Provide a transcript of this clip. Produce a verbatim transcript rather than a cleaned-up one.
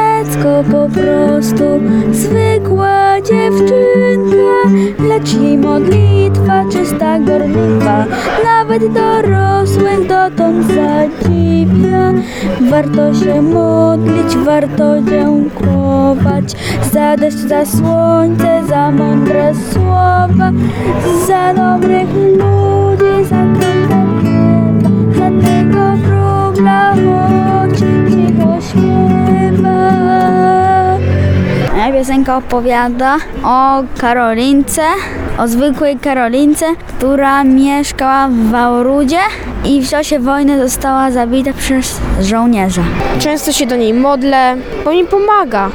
dziecko po prostu, zwykła dziewczynka, lecz jej modlitwa czysta, gorliwa, nawet dorosłych dotąd zadziwia. Warto się modlić, warto dziękować za deszcz, za słońce, za mądre słowa, za dobrych ludzi, za trochę nieba, za tego wróbla, choć cicho śpiewa. Piosenka opowiada o Karolince, o zwykłej Karolince, która mieszkała w Wałrudzie i w czasie wojny została zabita przez żołnierza. Często się do niej modlę, bo mi pomaga.